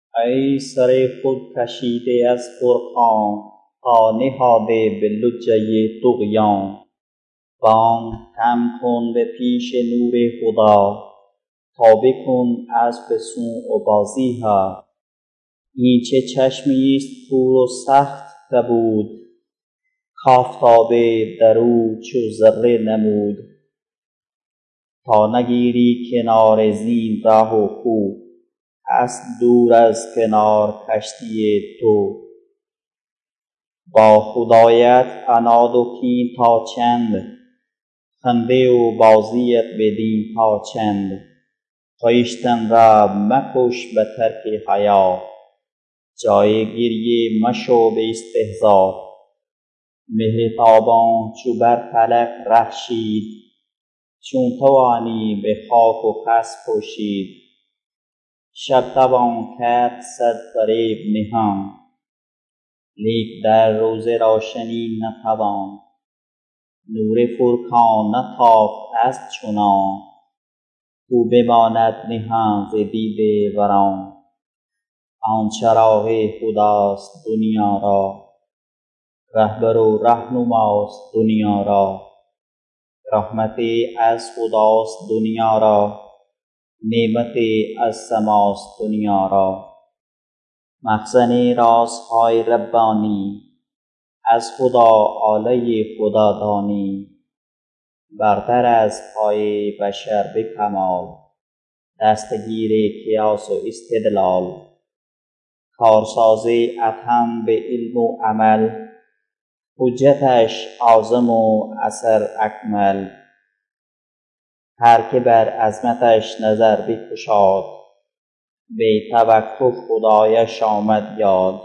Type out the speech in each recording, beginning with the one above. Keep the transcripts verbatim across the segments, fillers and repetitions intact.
ای سر خود کشیده از فرقان، تا نهاده به لجه طغیان. بانگ کم کن به پیش نور خدا، تا بکن اسب صنع و بازی ها. این چه چشمی است کور و سخت کبود، کآفتاب در او چو ذره نمود. تا نگیری کنار زین راه و خو، هست دور از کنار کشتی تو. با خدایت عناد و کین تا چند، خنده و بازیت بدین تا چند. خویشتن را مکش به ترک حیا، جای گریه مشو به استهزا. مهرتابان چو بر فلک رخشید، چون توانی به خاک و خس پوشید. شب توان کرد صد فریب نهان، لیک در روز روشنی نتوان. نور فرقان نتافت از چنان، کو بماند نهان ز دید وران. آن چراغ خداست دنیا را، رهبر و رهنماست دنیا را. رحمت از خداست دنیا را، نعمت از سماست دنیا را. مخزن رازهای ربانی، از خدا آله خدا دانی. برتر از پای بشر به کمال، دستگیر قیاس و استدلال. کارساز ادهم به علم و عمل، حجتش اعظم و اثر اکمل. هر که بر عظمتش نظر بگشاد، به توقف خدایش آمد یاد.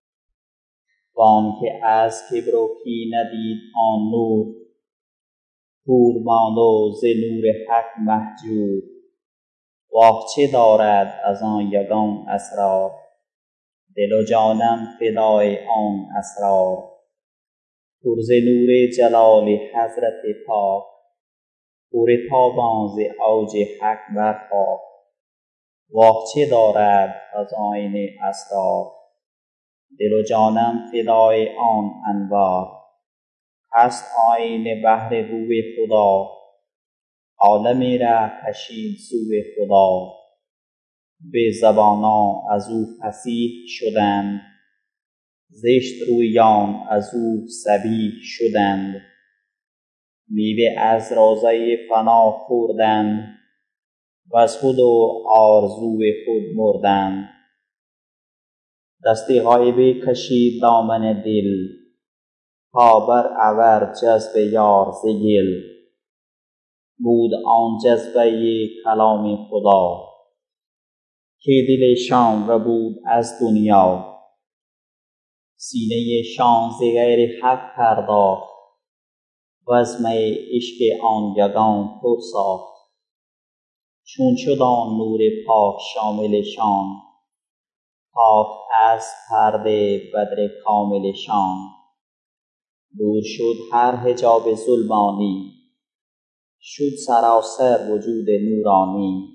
وآنکه از کبر و کی ندید آن نور، کور ماند و ز نور حق مهجور. واه چه دارد از آن یگان اسرار، دل و جانم فدای آن اسرار. پر ز نور جلال حضرت پاک، پر تابان ز اوج حق برخاک. واه چه دارد از آیین اسرار، دل و جانم فدای آن انوار. هست آیین بحر روح خدا، عالمی را کشید سوی خدا. به زبانان از او فصیح شدند، زشت رویان از او سبیح شدند. میوه از روضه فنا خوردند، وز خود و آرزوی خود مردند. دست غایب کشید دامن دل، تا بر عبر جذب یار ز گل. بود آن جذبه کلام خدا، که دلشان ربود از دنیا. سینه شان ز غیر حق پرداخت، وز می عشق آن یگان پر ساخت. چون شد آن نور پاک شاملشان، تافت از پرده بدر کاملشان. دور شد هر حجاب ظلمانی، شد سراسر وجود نورانی.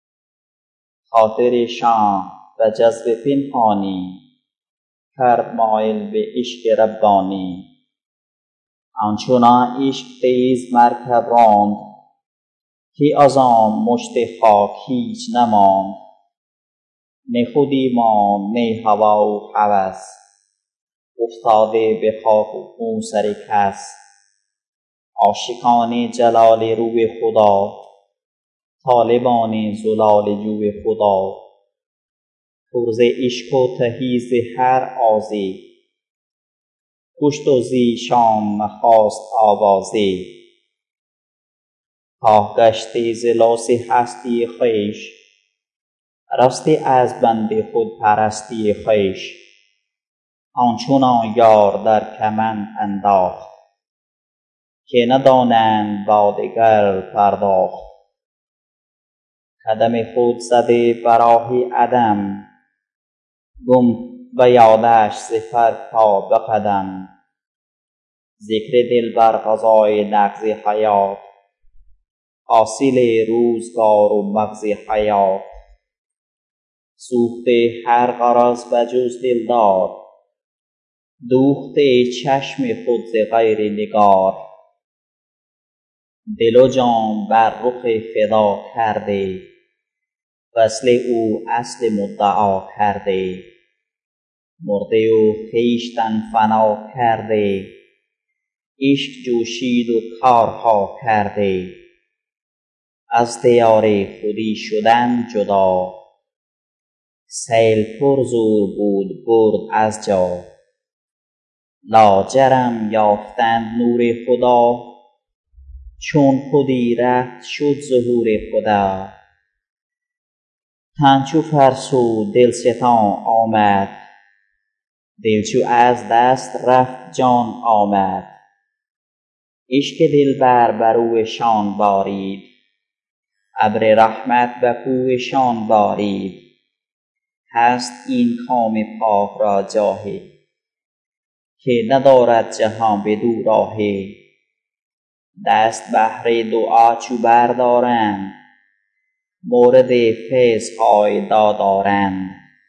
خاطرشان به جذب پنهانی، کرد مایل به عشق ربانی. آنچنان عشق تیز مرکب راند، که از آن مشت خاک هیچ نماند. نه خودی ماند نه هوا و هوس، افتاده به خاک و خون سر کس. عاشقان جلال روح خدا، طالبان زلال جوی خدا. پر ز عشق و تهی ز هر آزی، کشت و زیشان نخاست آوازی. کاه گشته ز لاس هستی خویش، رسته از بند خود پرستی خویش. آنچنان یار در کمند انداخت، که ندانند با دگر پرداخت. قدم خود زده به راه عدم، گم به یادش ز فرد تا به قدم. ذکر دل بر غذای نغز حیات، حاصل روزگار و مغز حیات. سوخته هر غرض بجز دلدار، دوخته چشم خود ز غیر نگار. دل و جان بر رخ فدا کرده، وصل او اصل مدعا کرده. مرده و خویشتن فنا کرده، عشق جوشید و کارها کرده. از دیار خودی شدن جدا، سیل پر زور بود برد از جا. لاجرم یافتند نور خدا، چون خودی رفت شد ظهور خدا. تن چو فرسود دلستان آمد، دل چو از دست رفت جان آمد. عشق دلبر بر اویشان بارید، ابر رحمت به کوهشان بارید. هست این کام پاک را جاهی، که ندارد جهان بدو راهی. دست بهر دعا چو بردارند، مورد فیضهای دادارند.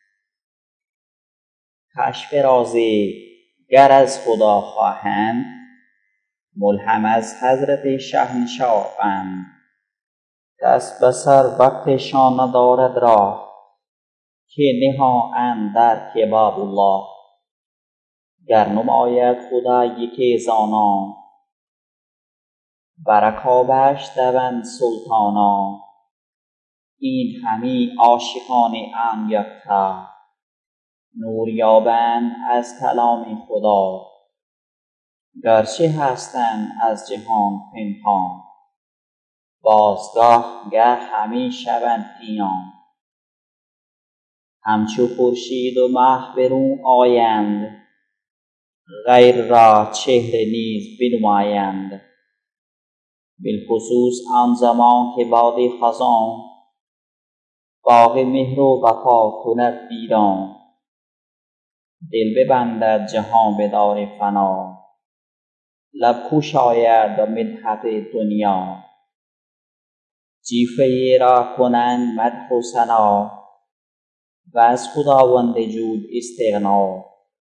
کشف راز گر از خدا خواهند، ملهم از حضرت شهنشاهند. دست بسر وقتشان ندارد راه، که نهاند در کباب الله. گر نماید خدا یکی زانا، بر رکابش دوند سلطانا. این همی عاشقان ام یکتا، نور یابند از کلام خدا. گرچه هستند از جهان پنهان، بازگاه گه همی شوند عیان. همچو خورشید و مه برون آیند، غیر را چهره نیز بنمایند. بالخصوص آن زمان که باد خزان، باغ مهر و وفا کند ویران. دل ببندد جهان به دار فنا، لب گشاید به مدحت دنیا. جیفه را کنند مدح و ثنا، و از خداوند جود استغنا.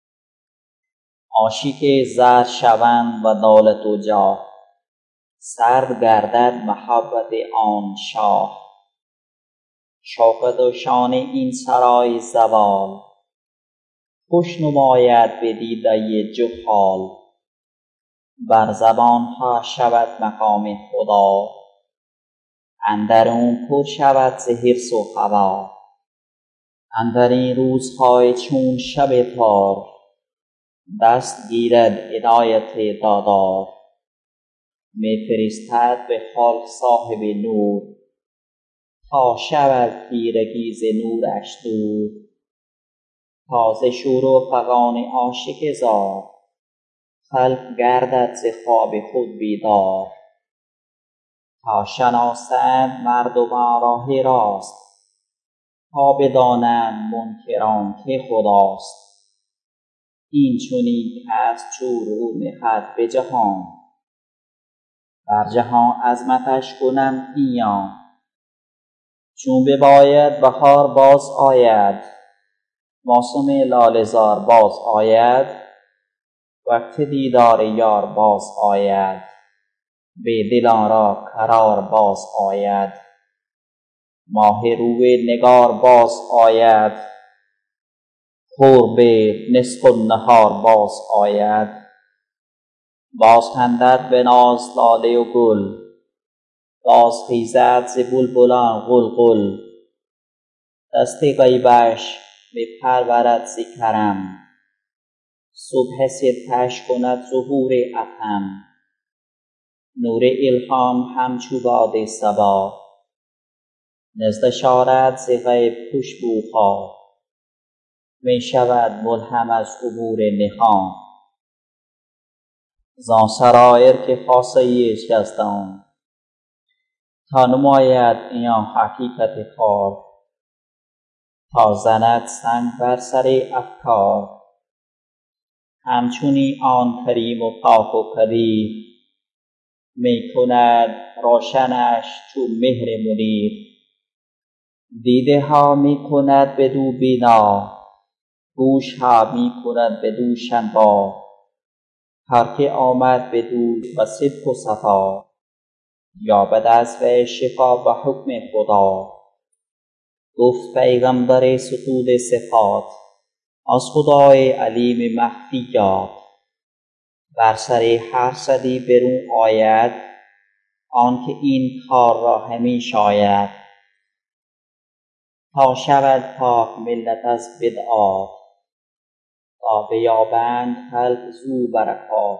عاشق زر شوند و دولت و جاه، سرد گردد محبت آن شاه. شوکت و شان این سرای زوال، خوش نماید به دیده جهال. بر زبانها شود مقام خدا، اندرون پر شود ز حرص و هوا. اندر این روزهای چون شب تار، دست گیرد عنایت دادار. می فرستد به خلق صاحب نور، تا شود تیرگی ز نورش دور. تا ز شور و فغان عاشق زار، خلق گردد ز خواب خود بیدار. تا شناسند مردمان راه راست، تا بدانند منکران که خداست. این چنین است چو رو نهد به جهان، بر جهان عظمتش کنند عیان. چون بباید بهار باز آید، موسم لاله زار باز آید. وقت دیدار یار باز آید، به دلان را قرار باز آید. ماه روی نگار باز آید، قرب نصف النهار باز آید. باز خندد به ناز لاله و گل، باز خیزد ز بلبلان غلغل. دست غیبش بپرورد ز کرم، صبح صدقش کند ظهور افهم. نور الهام همچو باد صبا، نزدش آرد ز غیب خوشبوها. می شود ملهم از امور نهان، زان سرایر که خاصه شکستان. تا نماید عیان حقیقت کار، تا زند سنگ بر سر افکار. همچنین آن کریم و پاک و قدیر، می کند روشنش چون مهر منیر. دیده ها می کند بدو بینا، گوش ها می کند بدو شنوا. هر که آمد بدو به صدق و صفا، یابد از وی شفا به حکم خدا. گفت پیغمبر ستود صفات، از خدای علیم مخفیات. بر سر هر صدی برون آید، آنکه این کار را همی شاید. تا شود پاک ملت از بدعات، تا بیابند خلق زو برکات.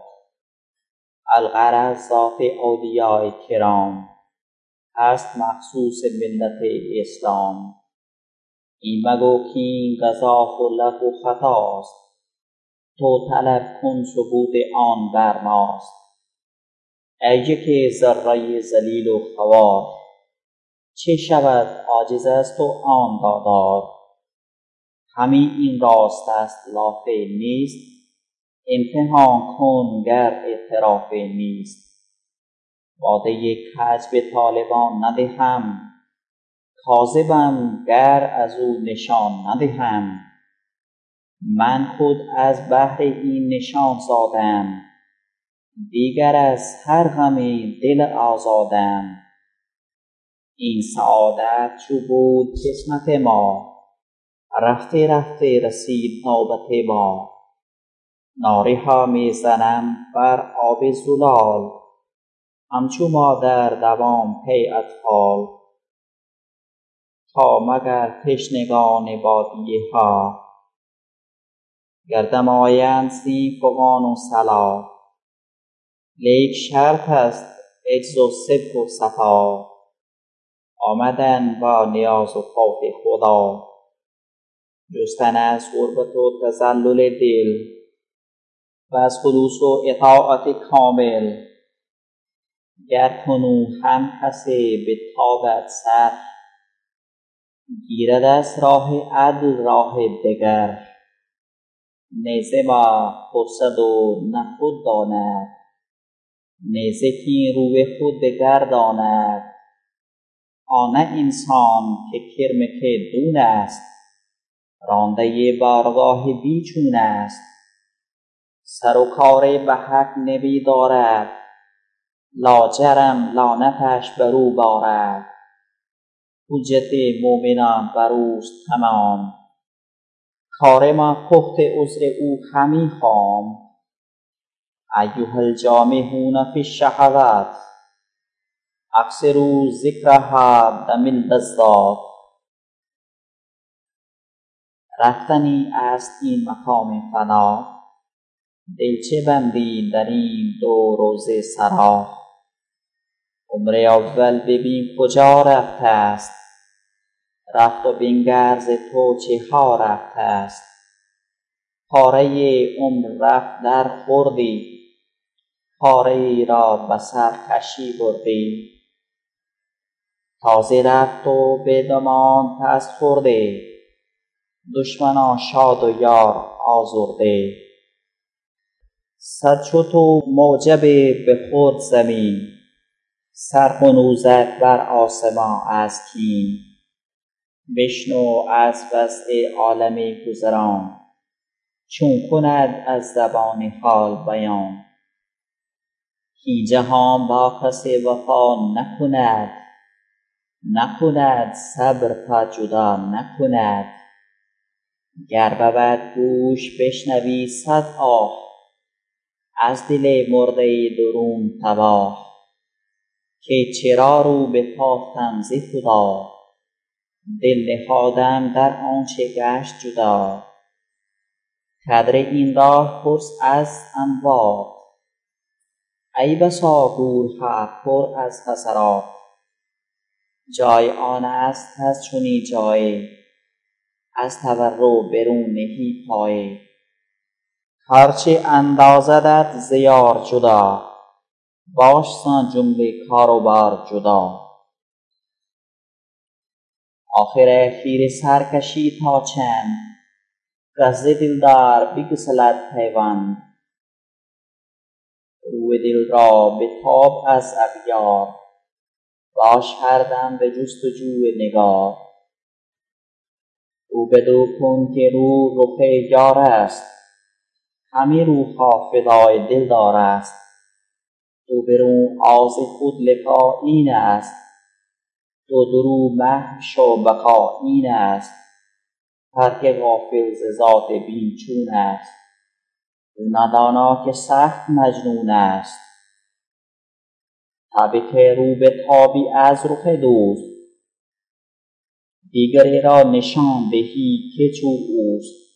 الغرض ذات اولیاء کرام، هست مخصوص ملت اسلام. این مگو کاین قضا لغو و خطاست، تو طلب کن ثبوت آن بر ماست. ای یک ذره ذلیل و خوار، چه شود عاجز از تو آن دادار. همین این راست است لافه نیست، امتحان کن گر اعتراف نیست. باده کج به طالبان ندهم، کاذبم گر از او نشان ندهم. من خود از بهر این نشان زادم، دیگر از هر غم دل آزادم. این سعادت چو بود قسمت ما، رفته رفته رسید نوبت ما. نعره ها می زنم بر آب زلال، همچو مادر دوام پی اطفال. تا مگر تشنگان بادیه ها، گردم آیند سیم فغان و صلا. لیک شرط است عجز و صدق و صفا، آمدن با نیاز و خوف خدا. جستن از قربت و تذلل دل، و از خلوص و اطاعت کامل. گر کنون هم کسی بتابد سر، گیرد از راه عدل راه دگر. نیزه ما پرسد و نه خود داند، نیزه کاین روی خود بگرداند. آن نه انسان که کرم که دون است، رانده بارگاه بی چون است. سر و کار به حق نمی دارد، لاجرم لعنتش بر او بارد. حجت مؤمنان بر اوست تمام، کار ما پخته عذر او همی خام. ایها الجامحون فی الشهوات، اکثروا ذکرها دم اللذات. رفتنی است این مقام فنا، دلچه بندی در این دو روضه سرا. عمر اول ببین کجا رفته است، رفت و بنگر ز تو چه ها رفته است. پاره عمر رفت در خوردی، پاره ای را به سر کشی بردی. تازه رفت و به دمان پست خورده، دشمنان شاد و یار آزرده. صد چو تو موجب به خود زمین، سر غنوزد بر آسمان از کین. بشنو از وضع عالم گذران، چون کند از زبان حال بیان. کاین جهان با کسی وفا نکند، نکند صبر تا جدا نکند. گر بود گوش بشنوی صد آه، از دل مرده درون تباه. که چرا رو بتافتم ز خدا، دل نهادم در آنچه گشت جدا. قدر این راه پرس از اموات، ای بسا گورها پر از حسرات. جای آن است از چنین جایی، از تورع برون نهی پایی. هرچه اندازدت ز یار جدا، باش زان جمله کار و بار جدا. آخر خیره سرکشی تا چند، کز دلدار بگسلد پیوند. روی دل را بتاب از اغیار، باش هر دم به جست و جوی نگار. رو به دو کن که رو رخ یار است، همه روحها فدای دلدار است. تو برو آز خود لقا این است، تو درو محو شو بقا این است. هر که غافل ز ذات بین چون است، او ندانا که سخت مجنون است. تبی که رو به تابی از رخ دوست، دیگری را نشان دهی که چو اوست.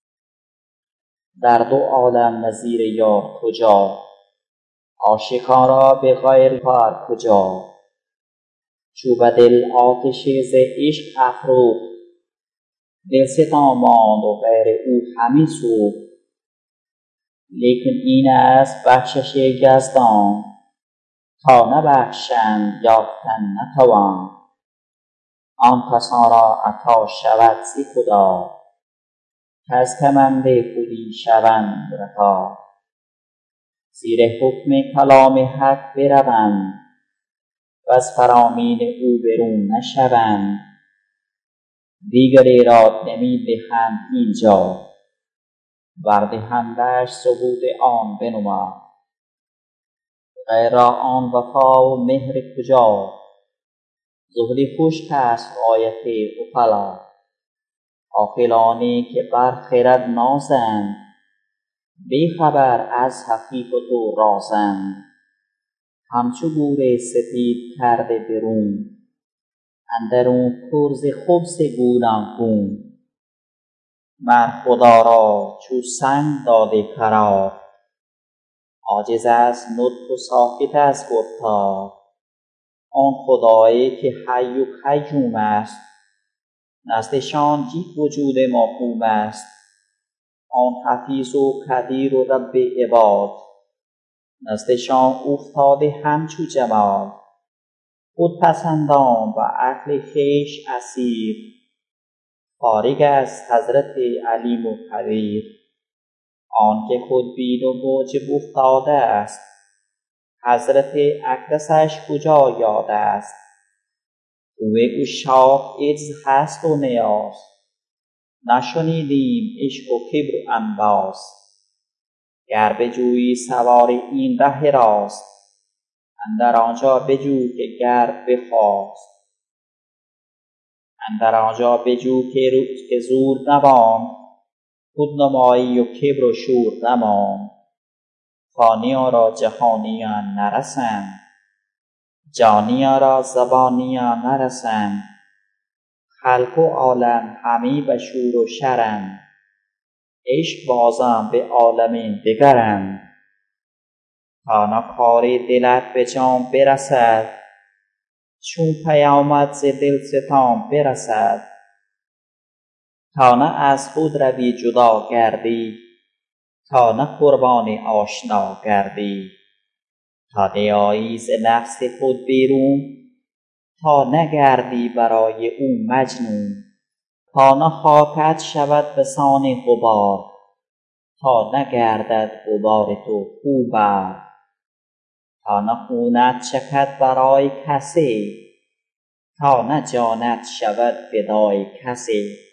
در دو عالم نظیر یار کجا، عاشقان را به غیر کار کجا. چو به دل آتش ز عشق افروخت، دلستان ماند و غیر او همی سوخت. لیکن این است بخشش یزدان، تا نبخشند یافتن نتوان. آن کسان را عطا شود ز خدا، کز کمند خودی شوند رها. زیر حکم کلام حق بروند، وز فرامین او برون نشوند. دیگری را نمی دهند اینجا، ور دهندش ثبوت آن بنما. غیر آن وفا و مهر کجا، زهد خشک است غایت عقلا. عاقلانی که بر خرد نازند، بی خبر از حقیقت و رازند. همچو گور سپید کرده برون، اندرون پر ز خبث گوناگون. مر خدا را چو سنگ داده قرار، عاجز از نطق و ساکت از گفتار. آن خدایی که حی و قیوم است، نزدشان یک وجود موهوم است. آن حفیظ و قدیر و رب عباد، نزدشان اوفتاده همچو جماد. خودپسندان و عقل خویش اسیر، فارغ از حضرت علیم و خبیر. آنکه خودبین و موجب افتاده است، حضرت اقدسش کجا یاد است. کوی عشاق عجز هست و نیاز، نشنیدیم عشق و کبر و انباز. گر بجویی سوار این ره راست، اندر آنجا بجو که گر بخواست. اندر آنجا بجو که زور نماند، خودنمایی و کبر و شور نماند. فانیان را جهانیان نرسند، جانیان را زبانیان نرسند. خلق و عالم همه به شور و شرند، عشق بازان به عالم دگرند. تا نه کار دلت به جان برسد، چون پیامت ز دلستان برسد. تا نه از خود روی جدا گردی، تا نه قربان آشنا گردی. تا نیایی ز نفس خود بیرون، تا نگردی برای او مجنون. تا نه خاکت شود به سان غبار، تا نگردد غبار تو خو بر. تا نه خونت چکد برای کسی، تا نه جانت شود فدای کسی.